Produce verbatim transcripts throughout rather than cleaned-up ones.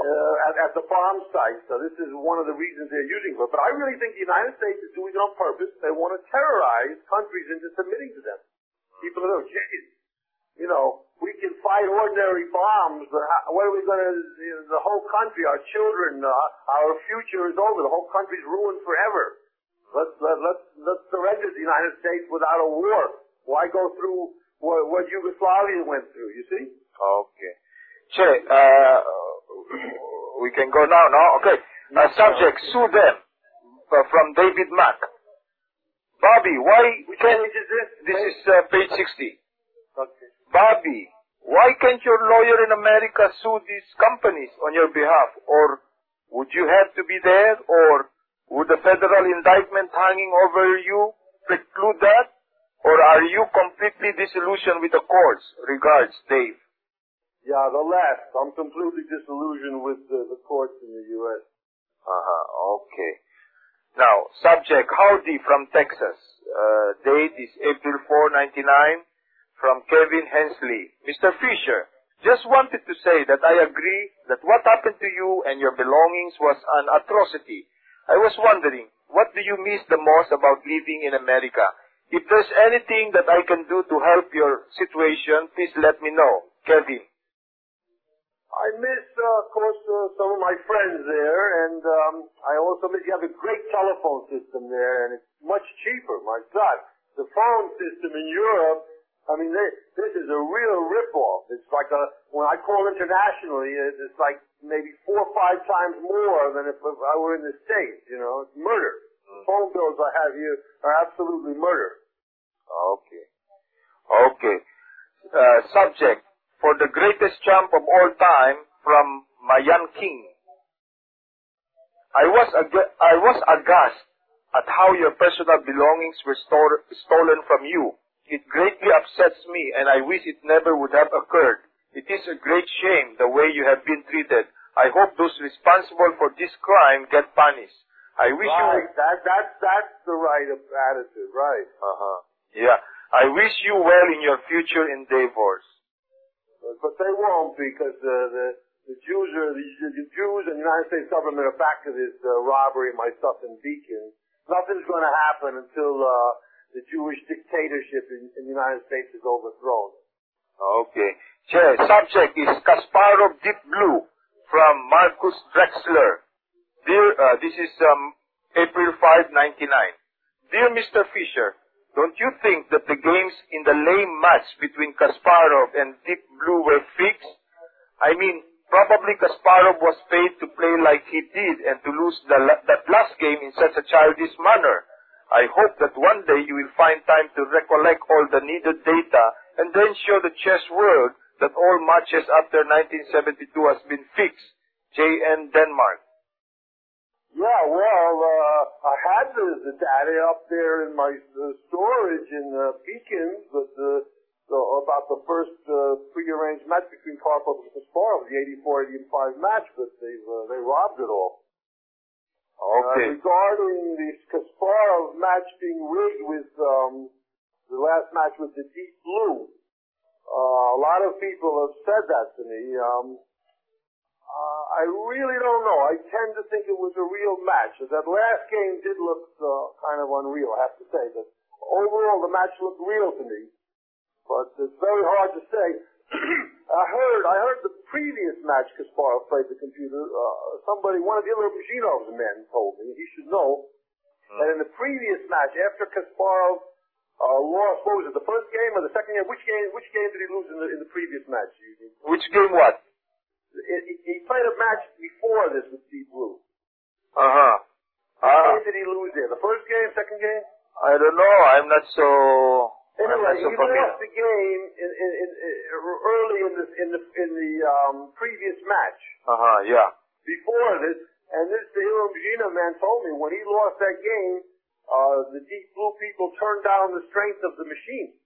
uh, at, at the bomb site. So this is one of the reasons they're using it. But I really think the United States is doing it on purpose. They want to terrorize countries into submitting to them. People are like, geez, you know, we can fight ordinary bombs, but how, what are we going to, you know, the whole country, our children, uh, our future is over. The whole country's ruined forever. Let's, let, let's, let's surrender to the United States without a war. Why go through what, what Yugoslavia went through, you see? Okay. Che, uh, we can go now, no? Okay. Uh, subject, sue them. Uh, from David Mack. Bobby, why Which can... page is this? This is uh, page sixty. Okay. Bobby, why can't your lawyer in America sue these companies on your behalf? Or would you have to be there? Or would the federal indictment hanging over you preclude that? Or are you completely disillusioned with the courts? Regards, Dave. Yeah, the last. I'm completely disillusioned with the, the courts in the U S Uh-huh, okay. Now, subject, howdy from Texas. Uh, date is April fourth, ninety-nine. From Kevin Hensley. Mister Fisher, just wanted to say that I agree that what happened to you and your belongings was an atrocity. I was wondering, what do you miss the most about living in America? If there's anything that I can do to help your situation, please let me know. Kevin. I miss, uh, of course, uh, some of my friends there, and um, I also miss, you have a great telephone system there, and it's much cheaper, my God. The phone system in Europe, I mean, they, this is a real rip-off. It's like a, when I call internationally, it's like maybe four or five times more than if I were in the States, you know. It's murder. The phone bills I have here are absolutely murder. Okay. Okay. Uh, subject, for the greatest champ of all time, from Mayan King. I was, ag- I was aghast at how your personal belongings were stor- stolen from you. It greatly upsets me, and I wish it never would have occurred. It is a great shame the way you have been treated. I hope those responsible for this crime get punished. I wish right. you... That, that's, that's the right attitude, right. Uh-huh. Yeah. I wish you well in your future endeavors. But they won't, because uh, the, the Jews are, the, the Jews and the United States government are back to this uh, robbery of my stuff in Beacon. Nothing's going to happen until... Uh, the Jewish dictatorship in, in the United States is overthrown. Okay. Chair, subject is Kasparov Deep Blue from Marcus Drexler. Dear, uh, this is um, April fifth, ninety-nine. Dear Mister Fisher, don't you think that the games in the lame match between Kasparov and Deep Blue were fixed? I mean, probably Kasparov was paid to play like he did and to lose the, that last game in such a childish manner. I hope that one day you will find time to recollect all the needed data and then show the chess world that all matches after nineteen seventy-two has been fixed. J N Denmark. Yeah, well, uh, I had the, the data up there in my uh, storage in uh, Beacon, but uh, the, about the first uh, prearranged match between Karpov and Kasparov, the eighty-four eighty-five match, but they've, uh, they robbed it all. Okay. Uh, regarding the Kasparov match being rigged with um, the last match with the Deep Blue, uh, a lot of people have said that to me. Um, uh, I really don't know. I tend to think it was a real match. That last game did look uh, kind of unreal, I have to say. But overall, the match looked real to me. But it's very hard to say. I heard, I heard the previous match Kasparov played the computer. Uh, somebody, one of the other Machinov's men told me, he should know, hmm. that in the previous match, after Kasparov uh, lost, what was it, the first game or the second game? Which game? Which game did he lose in the in the previous match? Which game? What? It, it, he played a match before this with Deep Blue. Uh huh. Which uh, game did he lose there? The first game, second game? I don't know. I'm not so. Anyway, he lost the game in, in, in, in, early in the in the in the um, previous match. Uh huh. Yeah. Before this, and this the Hiroshima man told me when he lost that game, uh, the Deep Blue people turned down the strength of the machine.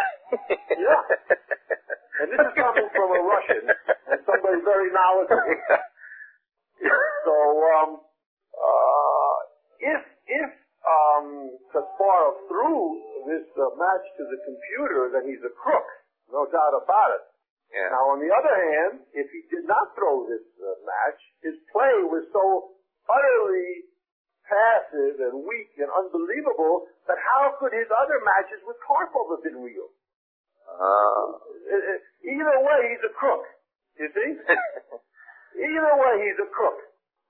Yeah. And this is coming from a Russian and somebody very knowledgeable. So, um, uh, if if um, Kasparov threw this uh, match to the computer, then he's a crook, no doubt about it. Yeah. Now, on the other hand, if he did not throw this uh, match, his play was so utterly passive and weak and unbelievable that how could his other matches with Karpov have been real? Uh. Either way, he's a crook. You see? Either way, he's a crook.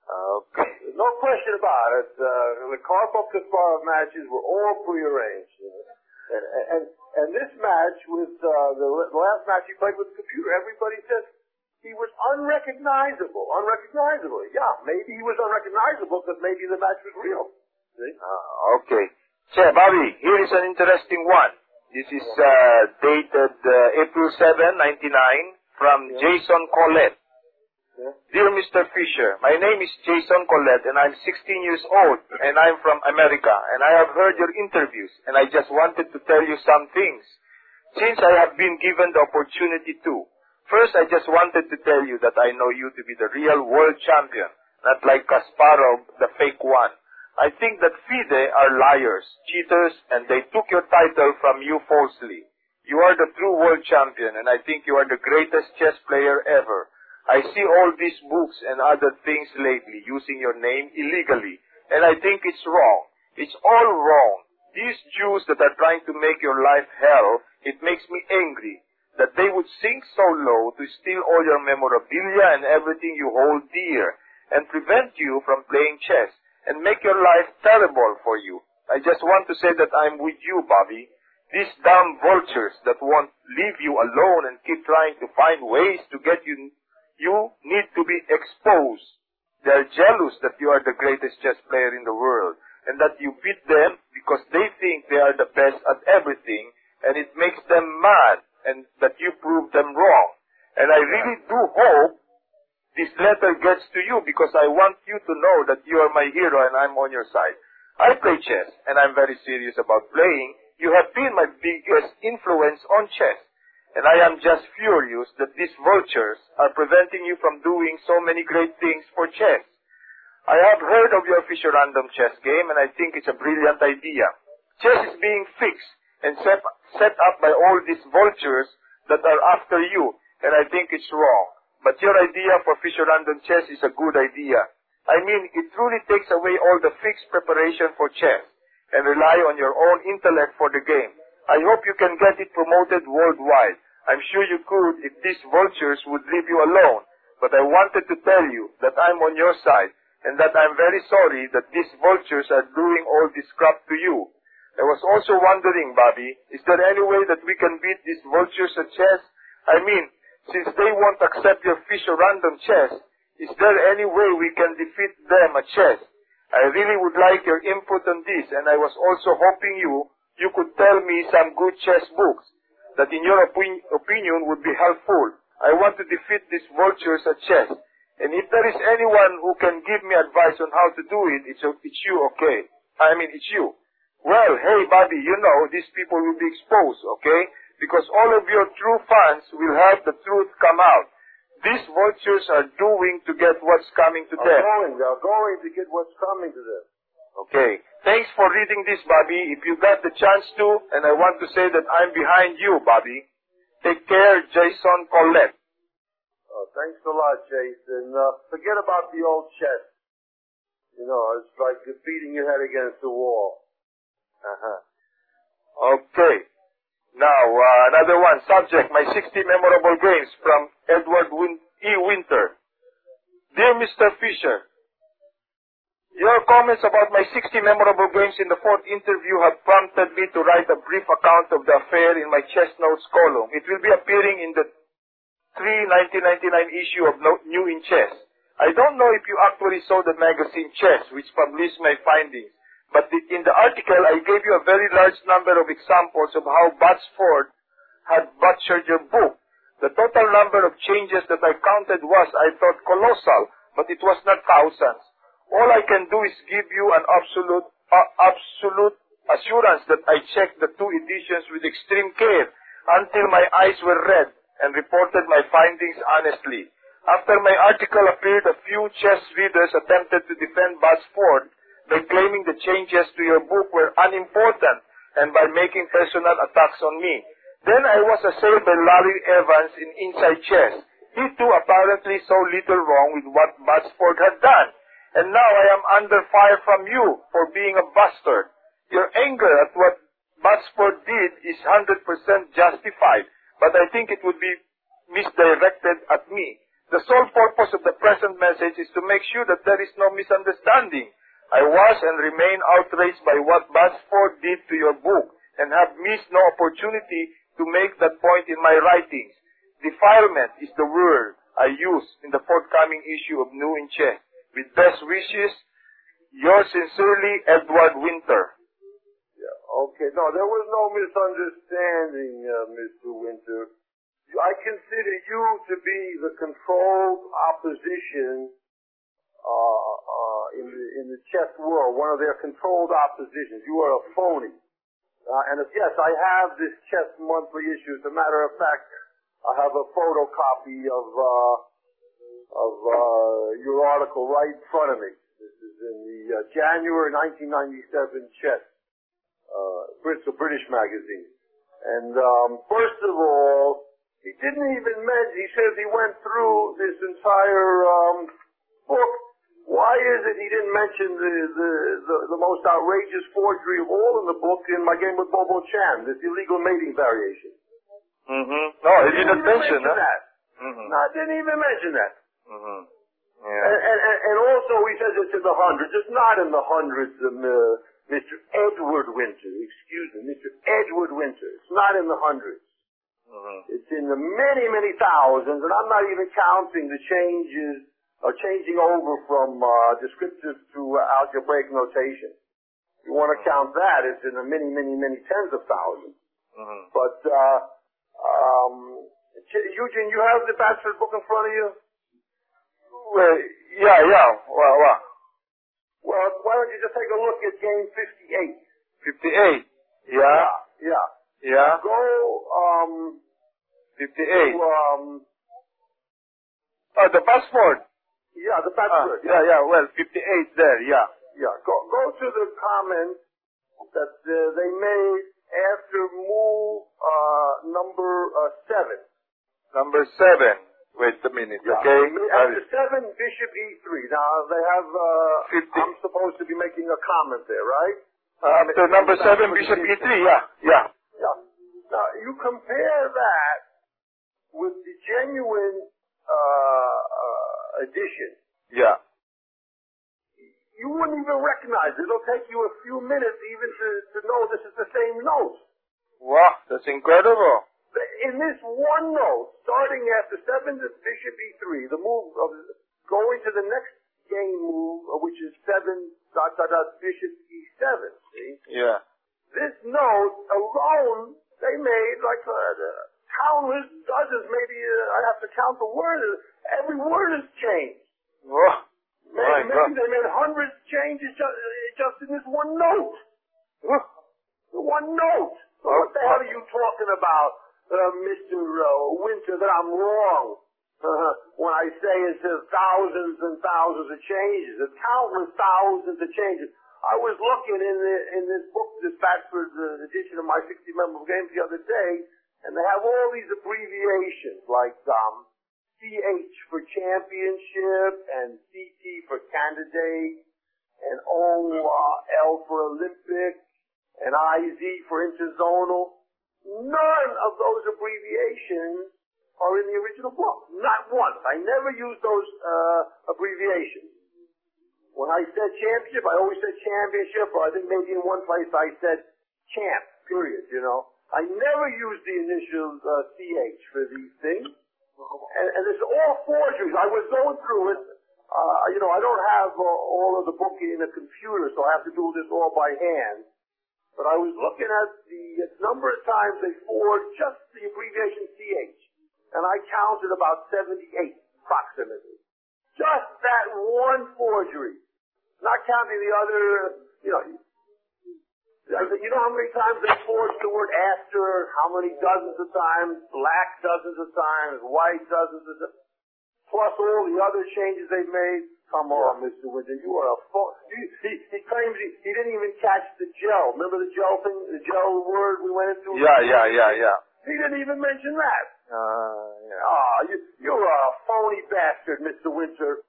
Okay. There's no question about it. Uh, the Karpov-Kasparov matches were all prearranged. You know? and, and, and this match with uh, the, the last match he played with the computer, everybody says he was unrecognizable. Unrecognizable. Yeah, maybe he was unrecognizable because maybe the match was real. See? Uh, okay. So, Bobby, here is an interesting one. This is uh, dated uh, April seventh, ninety-nine, from yeah. Jason Collette. Yeah. Dear Mister Fisher, my name is Jason Collette and I'm sixteen years old and I'm from America and I have heard your interviews and I just wanted to tell you some things. Since I have been given the opportunity to, first I just wanted to tell you that I know you to be the real world champion, not like Kasparov, the fake one. I think that FIDE are liars, cheaters, and they took your title from you falsely. You are the true world champion and I think you are the greatest chess player ever. I see all these books and other things lately using your name illegally, and I think it's wrong. It's all wrong. These Jews that are trying to make your life hell, it makes me angry that they would sink so low to steal all your memorabilia and everything you hold dear, and prevent you from playing chess, and make your life terrible for you. I just want to say that I'm with you, Bobby. These dumb vultures that won't leave you alone and keep trying to find ways to get you You need to be exposed. They're jealous that you are the greatest chess player in the world and that you beat them because they think they are the best at everything and it makes them mad and that you prove them wrong. And I really do hope this letter gets to you because I want you to know that you are my hero and I'm on your side. I play chess and I'm very serious about playing. You have been my biggest influence on chess. And I am just furious that these vultures are preventing you from doing so many great things for chess. I have heard of your Fischer Random chess game, and I think it's a brilliant idea. Chess is being fixed and set, set up by all these vultures that are after you, and I think it's wrong. But your idea for Fischer Random chess is a good idea. I mean, it truly takes away all the fixed preparation for chess and rely on your own intellect for the game. I hope you can get it promoted worldwide. I'm sure you could if these vultures would leave you alone. But I wanted to tell you that I'm on your side and that I'm very sorry that these vultures are doing all this crap to you. I was also wondering, Bobby, is there any way that we can beat these vultures at chess? I mean, since they won't accept your Fischer Random chess, is there any way we can defeat them at chess? I really would like your input on this, and I was also hoping you you could tell me some good chess books that in your opi- opinion would be helpful. I want to defeat these vultures at chess. And if there is anyone who can give me advice on how to do it, it's, it's you, okay? I mean, it's you. Well, hey, Bobby, you know, these people will be exposed, okay? Because all of your true fans will have the truth come out. These vultures are doing to get what's coming to them. them. They're going, they're going to get what's coming to them. Okay. Thanks for reading this, Bobby. If you got the chance to, and I want to say that I'm behind you, Bobby. Take care, Jason Collette. Oh, thanks a lot, Jason. Uh, forget about the old chess. You know, it's like beating your head against the wall. Uh-huh. Okay. Now, uh, another one. Subject, my sixty memorable games from Edward Win- E. Winter. Dear Mister Fisher, your comments about my sixty memorable games in the fourth interview have prompted me to write a brief account of the affair in my chess notes column. It will be appearing in the three nineteen ninety-nine issue of New in Chess. I don't know if you actually saw the magazine Chess, which published my findings, but in the article I gave you a very large number of examples of how Batsford had butchered your book. The total number of changes that I counted was, I thought, colossal, but it was not thousands. All I can do is give you an absolute, uh, absolute assurance that I checked the two editions with extreme care until my eyes were red and reported my findings honestly. After my article appeared, a few chess readers attempted to defend Batsford by claiming the changes to your book were unimportant and by making personal attacks on me. Then I was assailed by Larry Evans in Inside Chess. He too apparently saw little wrong with what Batsford had done. And now I am under fire from you for being a bastard. Your anger at what Batsford did is one hundred percent justified, but I think it would be misdirected at me. The sole purpose of the present message is to make sure that there is no misunderstanding. I was and remain outraged by what Batsford did to your book and have missed no opportunity to make that point in my writings. Defilement is the word I use in the forthcoming issue of New in Chess. With best wishes, yours sincerely, Edward Winter. Yeah, okay. No, there was no misunderstanding, uh, Mister Winter. I consider you to be the controlled opposition uh, uh, in the in the chess world, one of their controlled oppositions. You are a phony. Uh, and if, yes, I have this Chess Monthly issue. As a matter of fact, I have a photocopy of uh, of uh, your article right in front of me. This is in the uh, January nineteen ninety-seven Chess, uh, Brits, a British magazine. And um, first of all, he didn't even mention. He says he went through this entire um, book. Why is it he didn't mention the, the, the, the most outrageous forgery of all in the book in My Game with Bobo Chan, this illegal mating variation? Mm-hmm. No, he didn't, didn't mention, mention huh? that. Mm-hmm. No, I didn't even mention that. Mm-hmm. Yeah. And, and, and also he says it's in the hundreds. It's not in the hundreds, um, uh, Mister Edward Winter. Excuse me, Mister Edward Winter. It's not in the hundreds. Mm-hmm. It's in the many, many thousands, and I'm not even counting the changes or changing over from uh, descriptive to uh, algebraic notation. If you want to count that, it's in the many, many, many tens of thousands. Mm-hmm. But, uh, um, Eugene, you have the Batsford book in front of you? Well, yeah, yeah. Well, well. Well, why don't you just take a look at game fifty-eight? fifty-eight? Yeah. Yeah. Yeah. Yeah. Go, um... fifty-eight. To, um... Oh, the Batsford. Yeah, the Batsford. Ah, yeah, yeah, well, fifty-eight there, yeah. Yeah, go go to the comment that uh, they made after move uh, number uh, seven. Number seven. Wait a minute, Yeah. okay? After seven, Bishop E three. Now, they have, uh, fifty. I'm supposed to be making a comment there, right? After uh, number seven, Bishop E three, yeah, yeah. Yeah. Now, you compare that with the genuine uh, uh, edition. Yeah. You wouldn't even recognize it. It'll take you a few minutes even to, to know this is the same note. Wow, that's incredible. In this one note, starting after seven to Bishop E three, the move of going to the next game move, which is seven dot dot dot Bishop E seven, see? Yeah. This note alone, they made like uh, countless dozens, maybe uh, I have to count the words. Every word is changed. Oh, maybe, my God. maybe they made hundreds of changes just, just in this one note. Oh. The one note. So what the hell are you talking about, uh, Mister Uh, Winter, that I'm wrong uh, when I say it's uh, thousands and thousands of changes, it's countless thousands of changes. I was looking in the, in this book, this Batsford uh, edition of my sixty memorable games the other day, and they have all these abbreviations like um, C H for championship and C T for candidate and O uh, L for Olympic and I Z for interzonal. None of those abbreviations are in the original book. Not once. I never used those uh, abbreviations. When I said championship, I always said championship, or I think maybe in one place I said champ, period, you know. I never used the initials uh, C H for these things. And, and it's all forgeries. I was going through it. Uh, you know, I don't have uh, all of the book in a computer, so I have to do this all by hand. But I was looking at the number of times they forged just the abbreviation C H. And I counted about seventy-eight, approximately. Just that one forgery. Not counting the other, you know, you know how many times they forged the word after, how many dozens of times, black dozens of times, white dozens of times, plus all the other changes they've made. Come on, Mister Winter, you are a fool. He, he, he claims he, he didn't even catch the gel. Remember the gel thing, the gel word we went into? Yeah, yeah, yeah, yeah. He He didn't even mention that. Uh, yeah. Ah, you, you're a phony bastard, Mister Winter.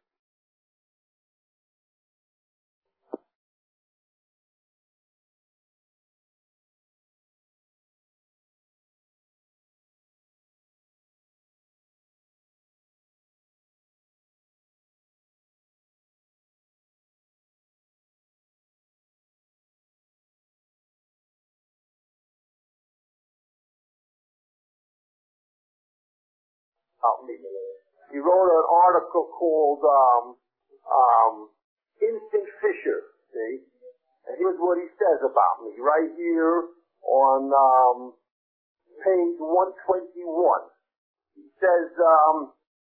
Help me. He wrote an article called um, um, Instant Fisher, see? And here's what he says about me, right here on um, page one twenty-one. He says, um,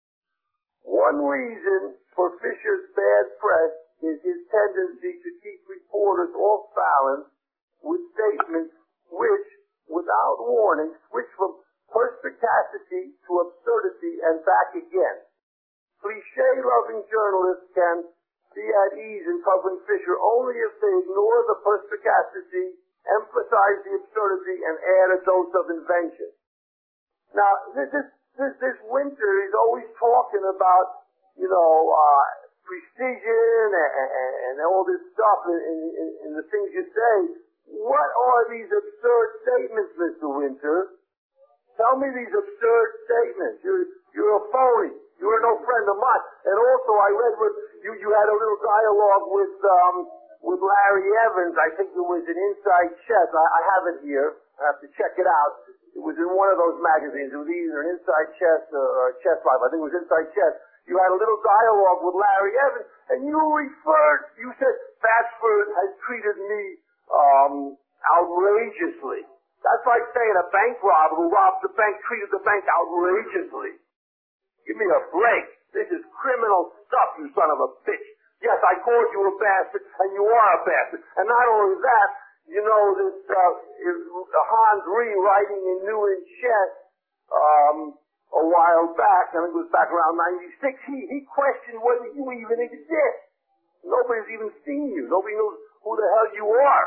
one reason for Fisher's bad press is his tendency to keep reporters off balance with statements which, without warning, switch from perspicacity to absurdity and back again. Cliché-loving journalists can be at ease in covering Fisher only if they ignore the perspicacity, emphasize the absurdity, and add a dose of invention. Now, this, this, this, this Winter is always talking about, you know, uh, precision and, and, and all this stuff in, in, in the things you say. What are these absurd statements, Mister Winter? Tell me these absurd statements. You're, you're a phony. You're no friend of mine. And also, I read what you, you had a little dialogue with, um, with Larry Evans. I think it was an Inside Chess. I, I have it here. I have to check it out. It was in one of those magazines. It was either an Inside Chess or Chess Life. I think it was Inside Chess. You had a little dialogue with Larry Evans, and you referred, you said, Batsford has treated me, um, outrageously. That's like saying a bank robber who robbed the bank treated the bank outrageously. Give me a break. This is criminal stuff, you son of a bitch. Yes, I called you a bastard, and you are a bastard. And not only that, you know, this, uh, is Hans Ree writing in New in Chess, um, a while back, I think it was back around ninety-six, he, he questioned whether you even exist. Nobody's even seen you. Nobody knows who the hell you are.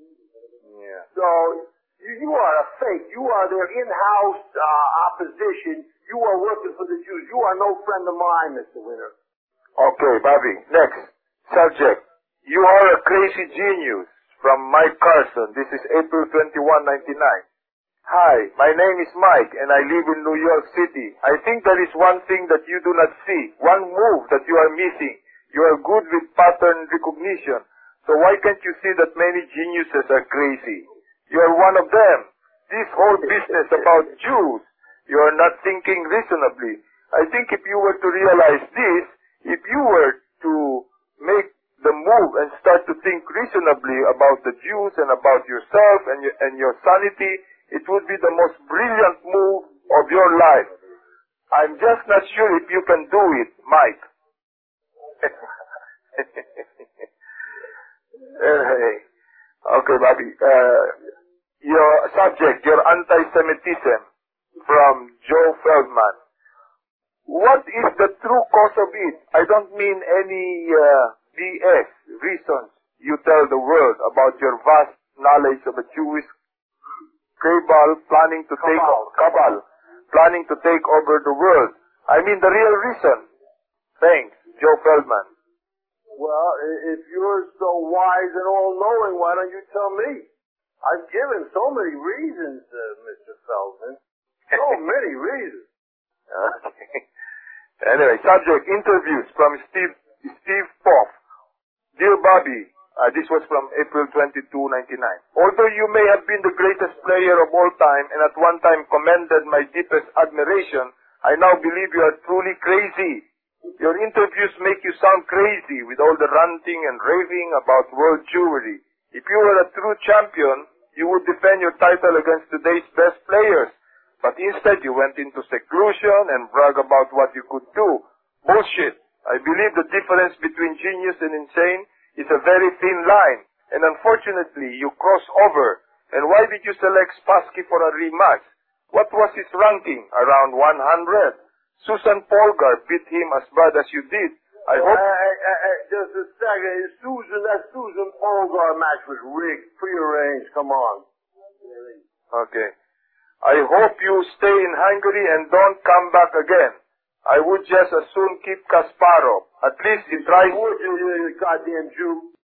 Yeah. So, You, you are a fake. You are their in-house uh, opposition. You are working for the Jews. You are no friend of mine, Mister Winter. Okay, Bobby. Next. Subject. You are a crazy genius. From Mike Carson. This is April twenty-first, ninety-nine. Hi, my name is Mike and I live in New York City. I think there is one thing that you do not see. One move that you are missing. You are good with pattern recognition. So why can't you see that many geniuses are crazy? You are one of them. This whole business about Jews, you are not thinking reasonably. I think if you were to realize this, if you were to make the move and start to think reasonably about the Jews and about yourself and your, and your sanity, it would be the most brilliant move of your life. I'm just not sure if you can do it, Mike. Okay, Bobby. Uh, your subject, your anti-Semitism, from Joe Feldman. What is the true cause of it? I don't mean any uh, B S reasons you tell the world about your vast knowledge of a Jewish cabal planning to take cabal planning to take over the world. I mean the real reason. Thanks, Joe Feldman. Well, if you're so wise and all-knowing, why don't you tell me? I've given so many reasons, uh, Mister Feldman. So many reasons. Okay. Anyway, subject, interviews from Steve Steve Poff. Dear Bobby, uh, this was from April twenty-second, ninety-nine. Although you may have been the greatest player of all time and at one time commanded my deepest admiration, I now believe you are truly crazy. Your interviews make you sound crazy with all the ranting and raving about world Jewry. If you were a true champion, you would defend your title against today's best players. But instead you went into seclusion and brag about what you could do. Bullshit. I believe the difference between genius and insane is a very thin line. And unfortunately, you cross over. And why did you select Spassky for a rematch? What was his ranking? Around one hundred. Susan Polgar beat him as bad as you did. I well, hope... I, I, I, just a second. Susan, that Susan Polgar match was rigged, prearranged. Come on. Okay. I hope you stay in Hungary and don't come back again. I would just as soon keep Kasparov. At least he tries... You goddamn Jew.